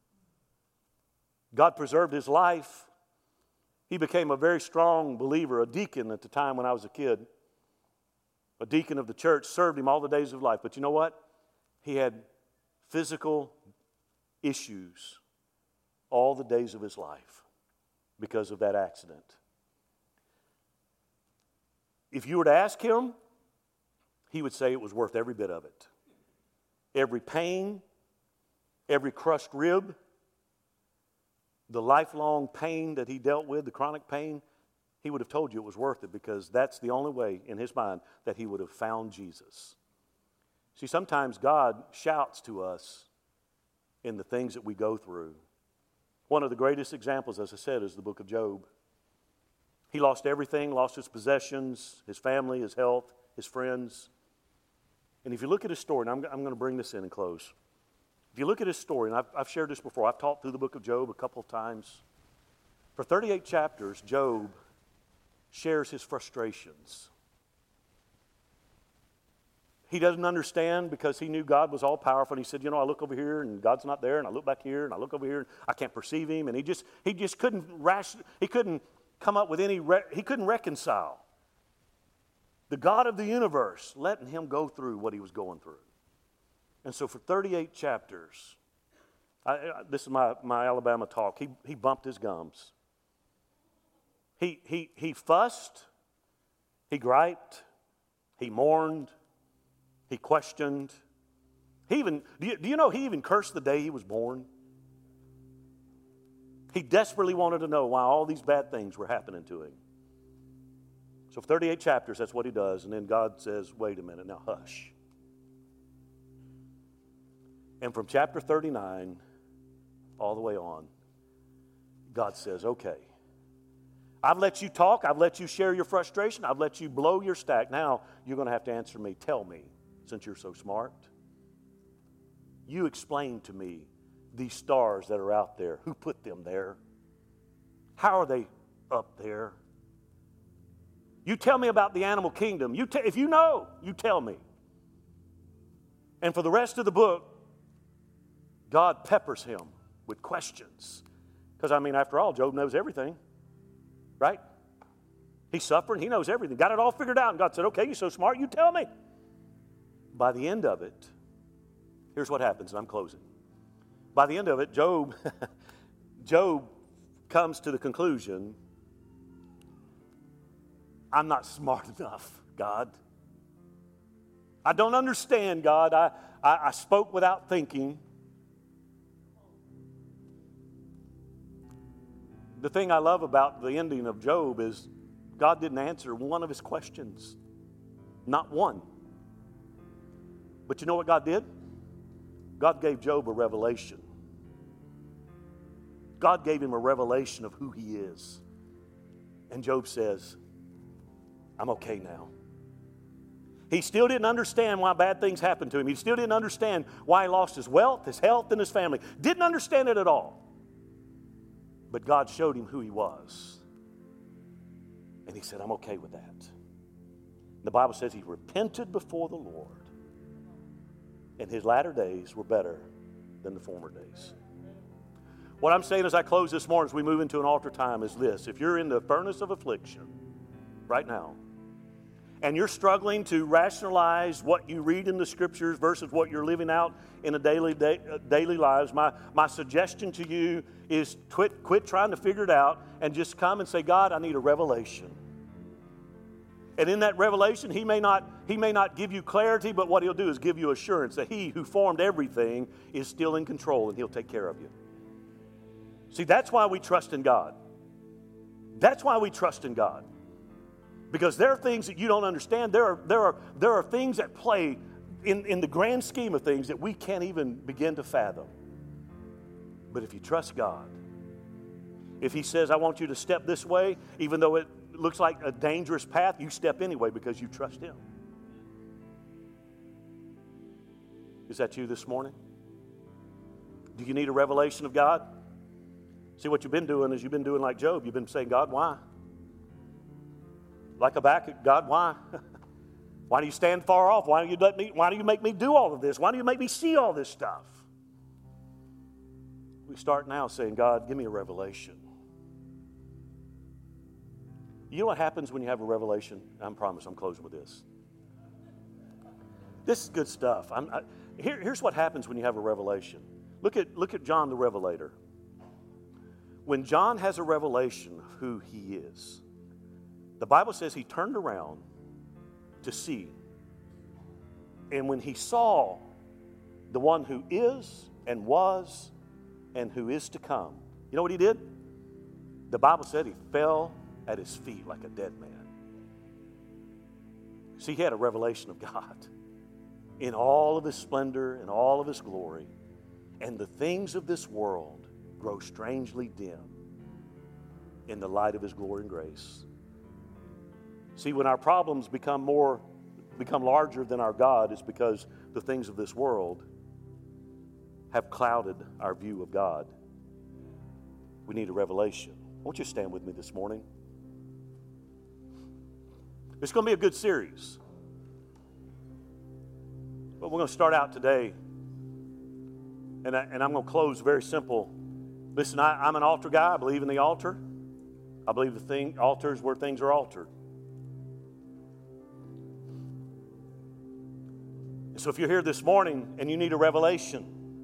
God preserved his life. He became a very strong believer, a deacon at the time when I was a kid. A deacon of the church, served him all the days of life. But you know what? He had physical issues all the days of his life because of that accident. If you were to ask him, he would say it was worth every bit of it. Every pain, every crushed rib, the lifelong pain that he dealt with, the chronic pain, he would have told you it was worth it because that's the only way in his mind that he would have found Jesus. See, sometimes God shouts to us in the things that we go through. One of the greatest examples, as I said, is the book of Job. He lost everything, lost his possessions, his family, his health, his friends. And if you look at his story, and I'm going to bring this in and close. If you look at his story, and I've shared this before, I've taught through the book of Job a couple of times. For 38 chapters, Job shares his frustrations. He doesn't understand because he knew God was all powerful. And he said, I look over here and God's not there, and I look back here and I look over here and I can't perceive him. And he just couldn't come up with he couldn't reconcile the God of the universe letting him go through what he was going through. And so for 38 chapters, this is my Alabama talk, he bumped his gums. He fussed, he griped, he mourned, he questioned. Do you know he even cursed the day he was born? He desperately wanted to know why all these bad things were happening to him. So for 38 chapters, that's what he does. And then God says, wait a minute, now hush. And from chapter 39 all the way on, God says, okay. I've let you talk. I've let you share your frustration. I've let you blow your stack. Now you're going to have to answer me. Tell me, since you're so smart. You explain to me these stars that are out there. Who put them there? How are they up there? You tell me about the animal kingdom. If you know, you tell me. And for the rest of the book, God peppers him with questions. Because, after all, Job knows everything. Right? He's suffering. He knows everything. Got it all figured out. And God said, okay, you're so smart. You tell me. By the end of it, here's what happens. And I'm closing. By the end of it, Job comes to the conclusion, I'm not smart enough, God. I don't understand, God. I spoke without thinking. The thing I love about the ending of Job is God didn't answer one of his questions. Not one. But you know what God did? God gave Job a revelation. God gave him a revelation of who he is. And Job says, I'm okay now. He still didn't understand why bad things happened to him. He still didn't understand why he lost his wealth, his health, and his family. Didn't understand it at all. But God showed him who he was. And he said, I'm okay with that. The Bible says he repented before the Lord. And his latter days were better than the former days. What I'm saying as I close this morning as we move into an altar time is this. If you're in the furnace of affliction right now, and you're struggling to rationalize what you read in the Scriptures versus what you're living out in a daily lives, my suggestion to you is quit trying to figure it out and just come and say, God, I need a revelation. And in that revelation, He may not give you clarity, but what He'll do is give you assurance that He who formed everything is still in control and He'll take care of you. See, that's why we trust in God. That's why we trust in God. Because there are things that you don't understand. There are things at play in the grand scheme of things that we can't even begin to fathom. But if you trust God, if He says, I want you to step this way, even though it looks like a dangerous path, you step anyway because you trust Him. Is that you this morning? Do you need a revelation of God? See, what you've been doing is you've been doing like Job. You've been saying, God, why? Like Habakkuk, God, why? Why do you stand far off? Why do you make me do all of this? Why do you make me see all this stuff? We start now saying, God, give me a revelation. You know what happens when you have a revelation? I promise I'm closing with this. This is good stuff. Here's what happens when you have a revelation. Look at John the Revelator. When John has a revelation of who he is, the Bible says he turned around to see. And when he saw the one who is and was and who is to come, you know what he did? The Bible said he fell at his feet like a dead man. See, he had a revelation of God in all of His splendor and all of His glory. And the things of this world grow strangely dim in the light of His glory and grace. See, when our problems become larger than our God, it's because the things of this world have clouded our view of God. We need a revelation. Won't you stand with me this morning? It's going to be a good series. But we're going to start out today, and I'm going to close very simple. Listen, I'm an altar guy. I believe in the altar. I believe altar is where things are altered. So if you're here this morning and you need a revelation,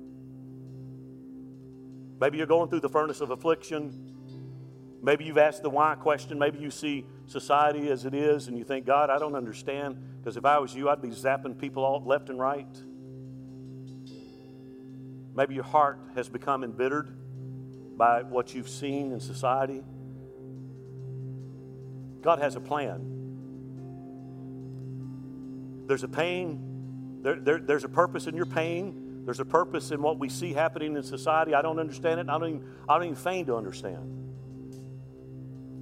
maybe you're going through the furnace of affliction, maybe you've asked the why question, maybe you see society as it is and you think, God, I don't understand, because if I was you, I'd be zapping people all left and right. Maybe your heart has become embittered by what you've seen in society. God has a plan. There's a pain. There's a purpose in your pain. There's a purpose in what we see happening in society. I don't understand it. I don't even feign to understand.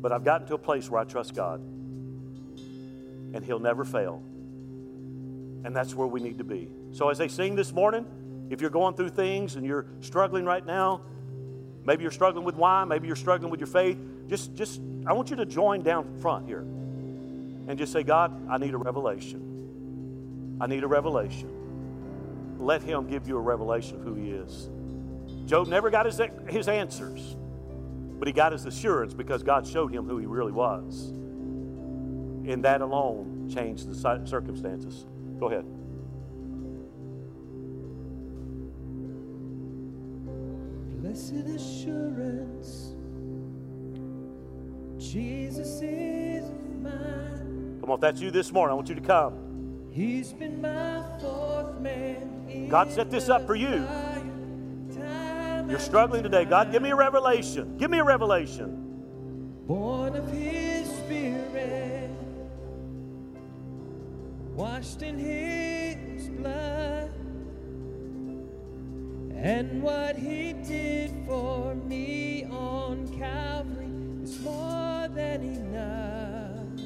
But I've gotten to a place where I trust God. And He'll never fail. And that's where we need to be. So as they sing this morning, if you're going through things and you're struggling right now, maybe you're struggling with why, maybe you're struggling with your faith, just I want you to join down front here and just say, God, I need a revelation. I need a revelation. Let Him give you a revelation of who He is. Job never got his answers, but he got his assurance because God showed him who He really was. And that alone changed the circumstances. Go ahead. Blessed assurance, Jesus is mine. Come on, if that's you this morning, I want you to come. He's been my fourth man. God set this up for you. You're struggling today. God, give me a revelation. Give me a revelation. Born of His Spirit, washed in His blood, and what He did for me on Calvary is more than enough.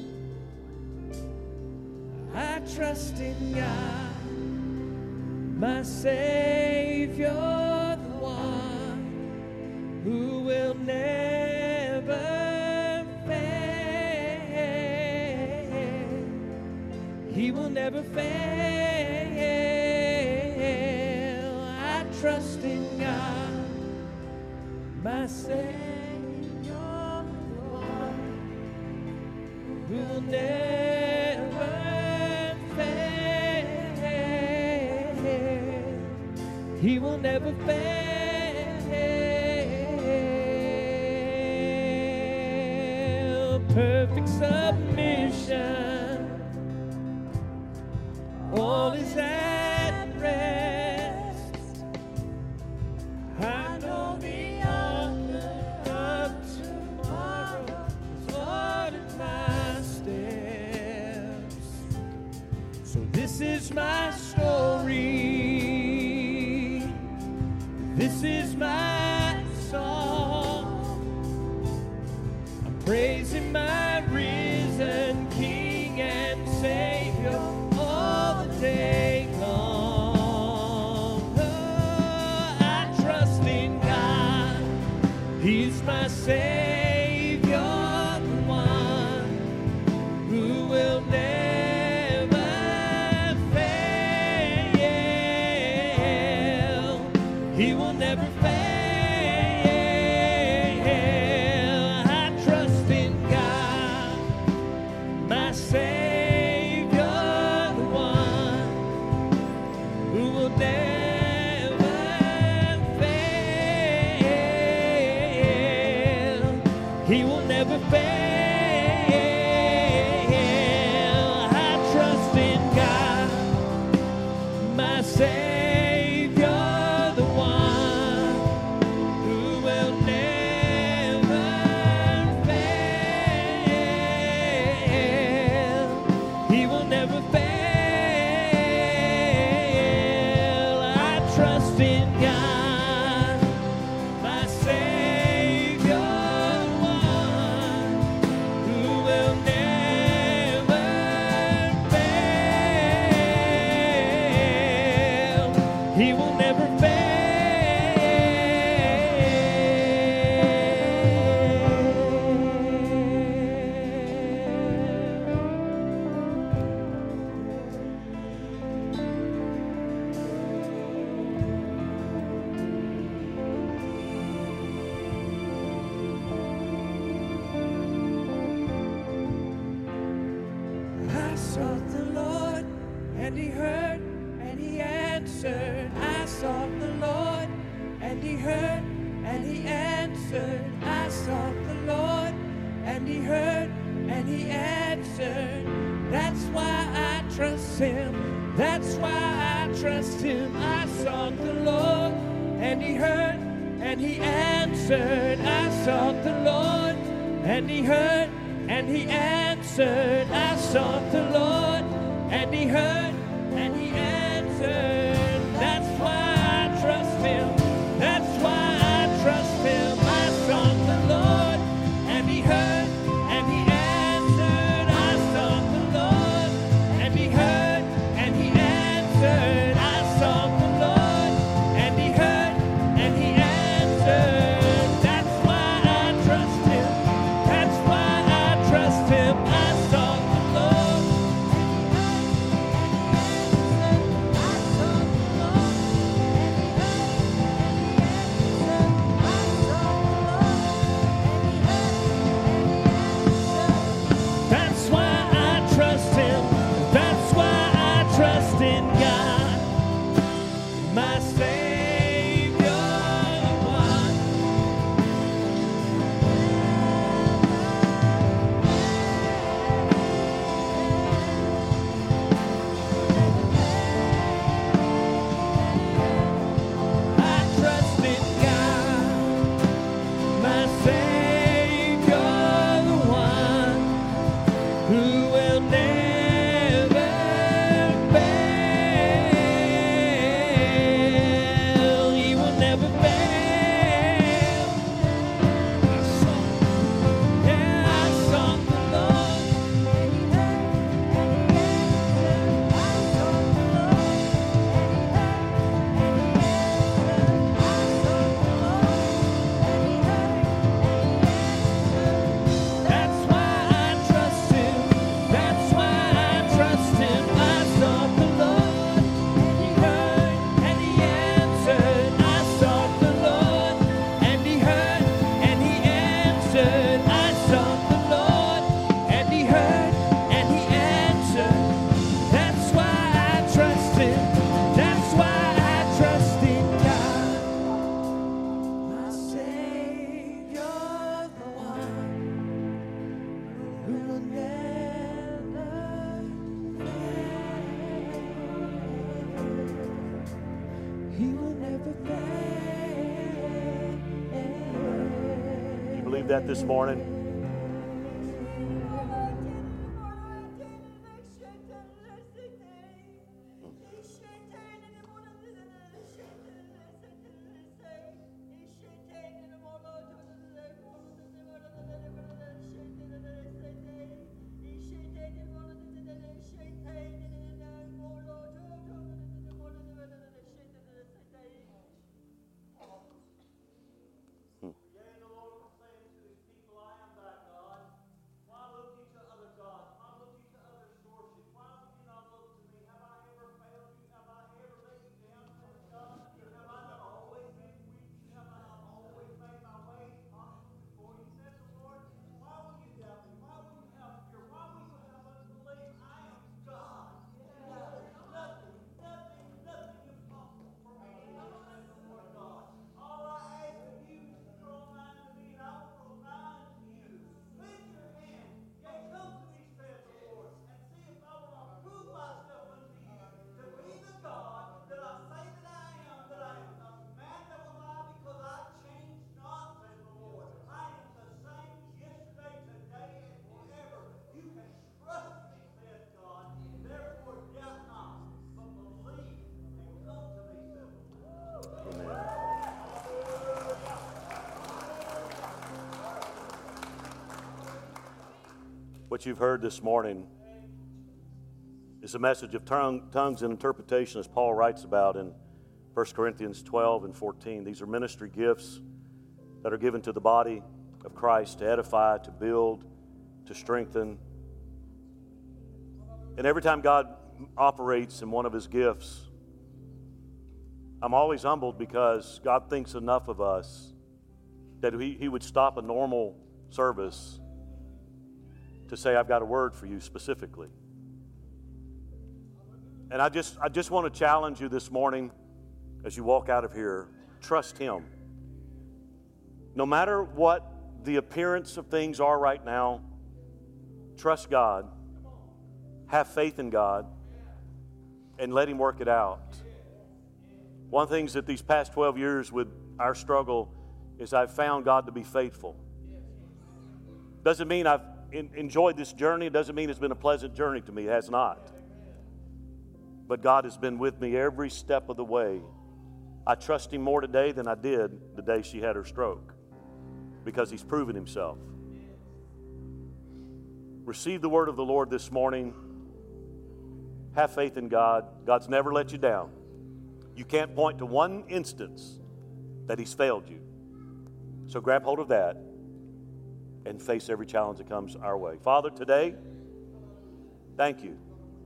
I trust in God, my Savior, the one who will never fail. He will never fail. I trust in God, my Savior, the one who will never fail. He will never fail. Perfect submission, all is at rest. I know the author of tomorrow has ordered my steps. So this is my story, this is my song. I'm praising my risen King and Savior all the day long. Oh, I trust in God, He's my Savior, the one who will never fail. He will never fail. I trust in God, my Savior, the one who will never fail. He will never fail. I trust in God, my Savior, the one who will never fail. He will never fail. I trust in God, my Savior, the one who will never fail. He will never fail. I sought the Lord, and He heard, and He answered. I sought the Lord, and He heard, and He answered. I sought the Lord, and He heard, and He answered. That's why I trust Him. That's why I trust Him. I sought the Lord, and He heard, and He answered. I sought the Lord, and He heard, and He answered. I sought the Lord, and He heard, and He answered. That's why I trust Him. That's why I trust Him. I sought the Lord, and He heard, trust him. I sought the Lord. That's why I trust him. That's why I trust in God, my Savior, the one. I trust in God, my Savior, the one who will never fail. He will never fail. Yeah, I sought the Lord. That's why I trust him. That's why I trust him. I sought the Lord. He heard and he answered. I sought the Lord and he heard and he answered. I sought the Lord and he heard and he answered. That's why I trust him. That's why I trust in God, my Savior, the one who will never fail. He will never fail. You believe that this morning? What you've heard this morning is a message of tongues and interpretation, as Paul writes about in 1 Corinthians 12 and 14. These are ministry gifts that are given to the body of Christ to edify, to build, to strengthen. And every time God operates in one of his gifts, I'm always humbled because God thinks enough of us that he would stop a normal service to say, I've got a word for you specifically. And I just want to challenge you this morning as you walk out of here, trust him. No matter what the appearance of things are right now, trust God, have faith in God, and let him work it out. One of the things that these past 12 years with our struggle is I've found God to be faithful. Doesn't mean I've enjoyed this journey. It doesn't mean it's been a pleasant journey to me. It has not. But God has been with me every step of the way. I trust him more today than I did the day she had her stroke because he's proven himself. Receive the word of the Lord this morning. Have faith in God. God's never let you down. You can't point to one instance that he's failed you. So grab hold of that and face every challenge that comes our way. Father, today, thank you.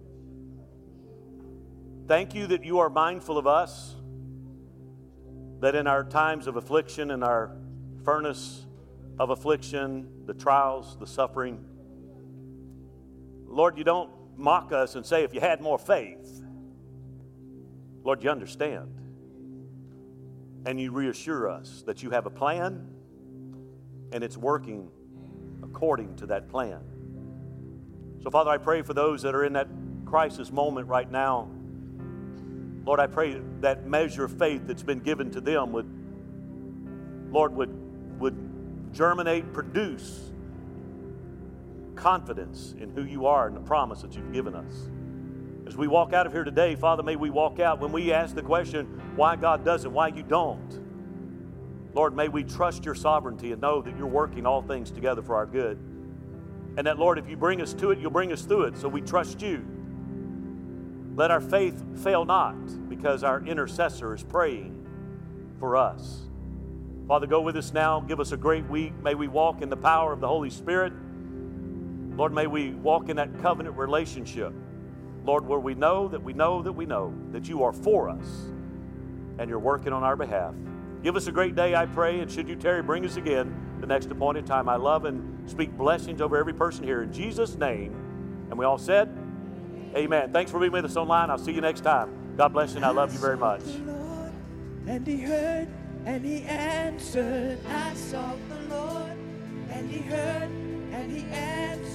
Thank you that you are mindful of us, that in our times of affliction, in our furnace of affliction, the trials, the suffering, Lord, you don't mock us and say, if you had more faith. Lord, you understand. And you reassure us that you have a plan and it's working according to that plan. So, Father, I pray for those that are in that crisis moment right now. Lord, I pray that measure of faith that's been given to them would germinate, produce confidence in who you are and the promise that you've given us. As we walk out of here today, Father, may we walk out when we ask the question, why God doesn't, why you don't. Lord, may we trust your sovereignty and know that you're working all things together for our good. And that, Lord, if you bring us to it, you'll bring us through it. So we trust you. Let our faith fail not, because our intercessor is praying for us. Father, go with us now. Give us a great week. May we walk in the power of the Holy Spirit. Lord, may we walk in that covenant relationship. Lord, where we know that you are for us and you're working on our behalf. Give us a great day, I pray, and should you tarry, bring us again the next appointed time. I love and speak blessings over every person here in Jesus' name. And we all said, amen. Thanks for being with us online. I'll see you next time. God bless you, and I love you very much. And he heard and he answered. I sought the Lord and he heard and he answered.